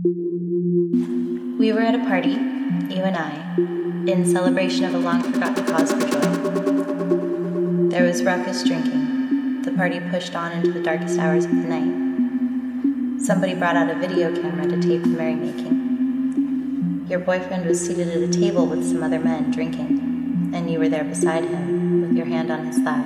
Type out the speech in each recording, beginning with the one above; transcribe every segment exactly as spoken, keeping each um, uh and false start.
We were at a party, you and I, in celebration of a long-forgotten cause for joy. There was raucous drinking. The party pushed on into the darkest hours of the night. Somebody brought out a video camera to tape the merrymaking. Your boyfriend was seated at a table with some other men drinking, and you were there beside him, with your hand on his thigh.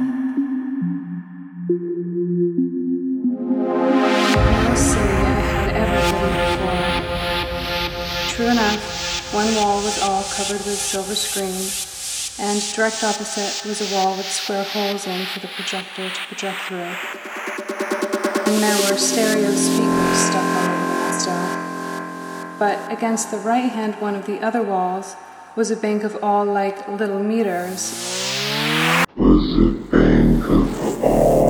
See, I had everything before. True enough, one wall was all covered with silver screen, and direct opposite was a wall with square holes in for the projector to project through. And there were stereo speakers stuck all over that stuff. But against the right-hand one of the other walls was a bank of all like little meters. Was a bank of all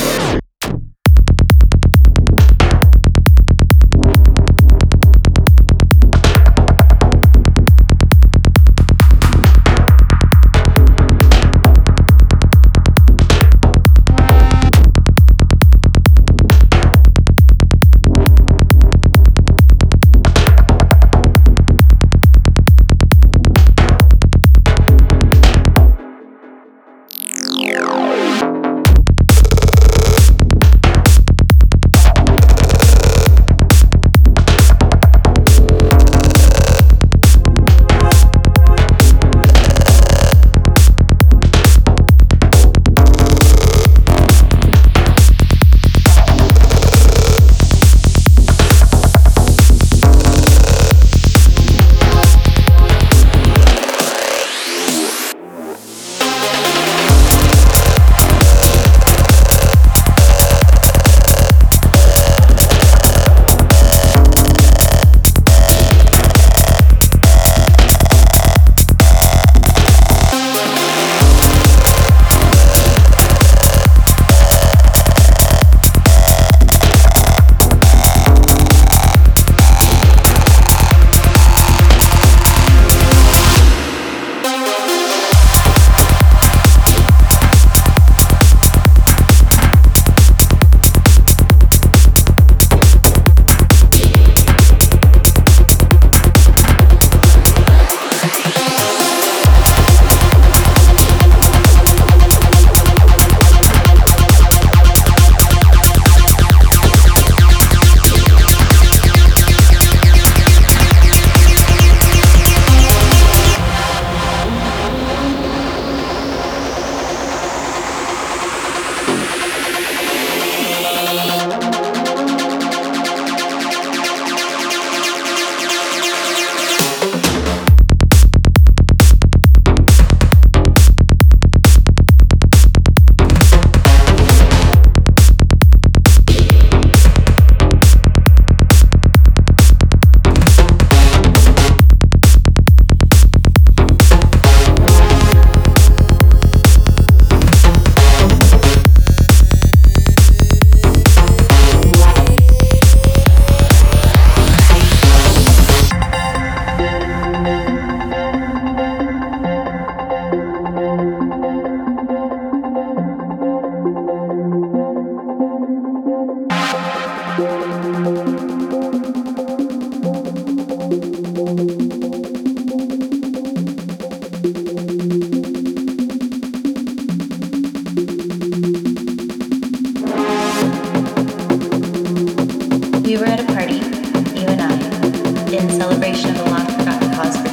We were at a party, you and I, in celebration of a long-forgotten cause for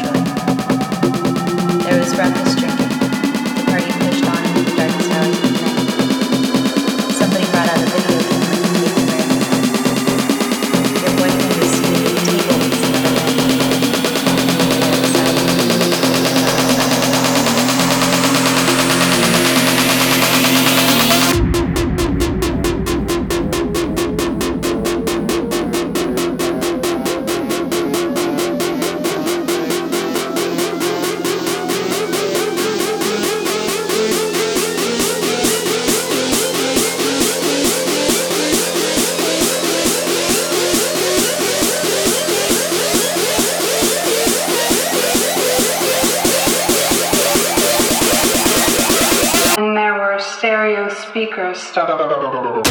joy. There was raucous drinking. The party pushed on into the darkest hours of the night. Somebody brought out a video camera to tape the merrymaking. Your boyfriend was seated at a table with some other men drinking, and you were there beside him, with your hand on his thigh. Stereo speakers stuck.